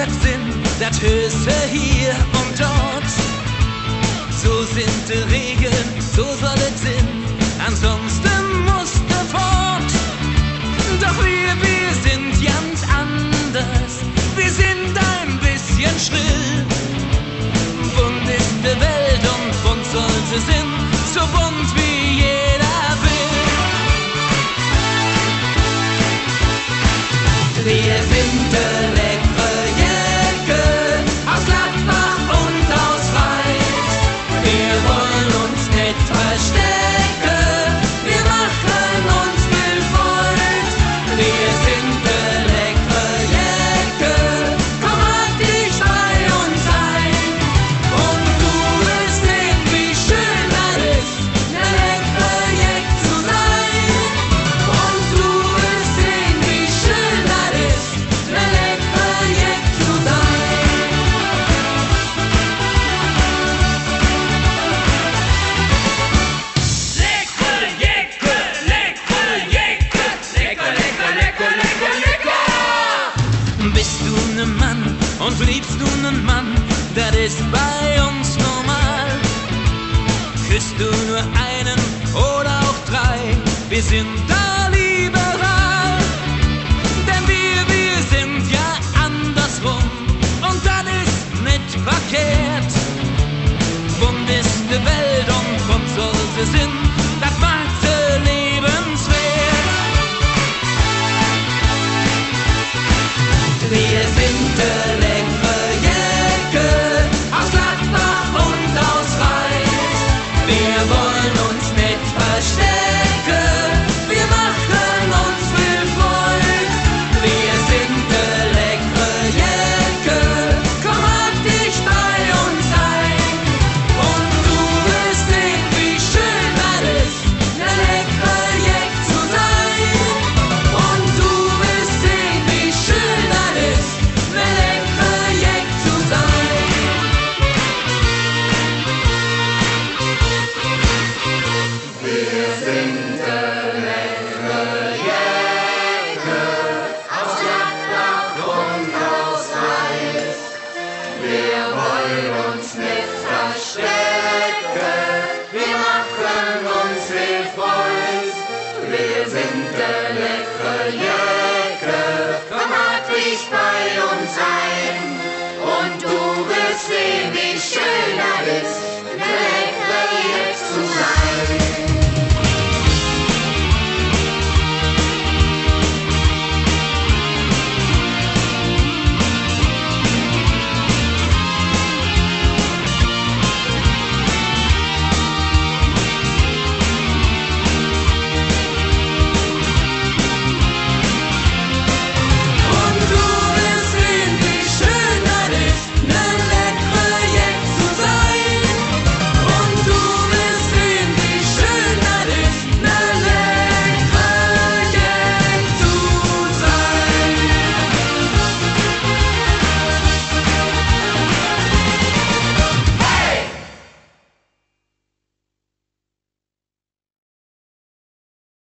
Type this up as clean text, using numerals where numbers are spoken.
wird Sinn, das Höchste hier und dort. So sind die Regeln, so soll es sein, ansonsten musst du fort. Doch wir sind ganz anders, wir sind ein bisschen schrill. Bunt ist die Welt und bunt soll sie sein, so bunt wie jeder will. Wir sind die leckere Jäcke aus Gladbach und aus Rhein. Wir wollen uns nicht verstecken, wir machen uns viel Freund. Wir sind die leckere Jäcke, komm halt dich bei uns ein. Und du wirst sehen, wie schön das ist, ne leckere Jäck zu sein. Und du wirst sehen, wie schön das ist, ne leckere Jäck zu sein. Lecker Jäcke, lecker Jäcke, lecker, lecker, lecker, lecker, lecker. Bist du ne Mann und liebst du nen Mann, das ist bei uns normal. Küsst du nur einen oder auch drei, wir sind da